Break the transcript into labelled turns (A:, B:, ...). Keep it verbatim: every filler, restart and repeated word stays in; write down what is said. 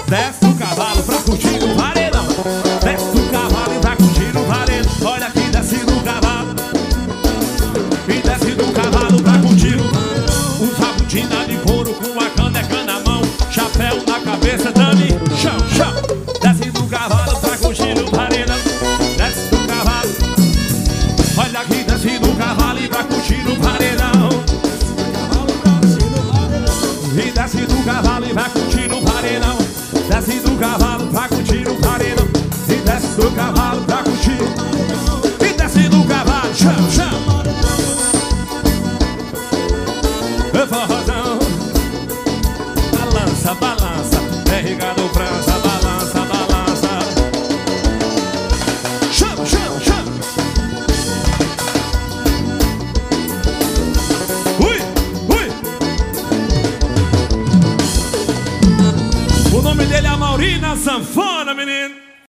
A: Desce do cavalo pra curtir o vareirão. Desce do cavalo e vai curtir o vareirão. Olha que desce do cavalo e desce do cavalo pra curtir o usa botina de couro com a caneca na mão, chapéu na cabeça, dame chão, chão. Desce do cavalo pra curtir o vareirão. Desce do cavalo. Olha que desce do cavalo e vai curtir o vareirão. E desce do cavalo e vai curtir o vareirão. Desce do cavalo pra curtir o vareirão. E desce do cavalo pra curtir. E desce do cavalo, chão, chão. Forrozão. Balança, balança, é Ricardo França. Balança, balança. Chama, chama, chama. Ui, ui. O nome dele é Maurina Sanfona, menino.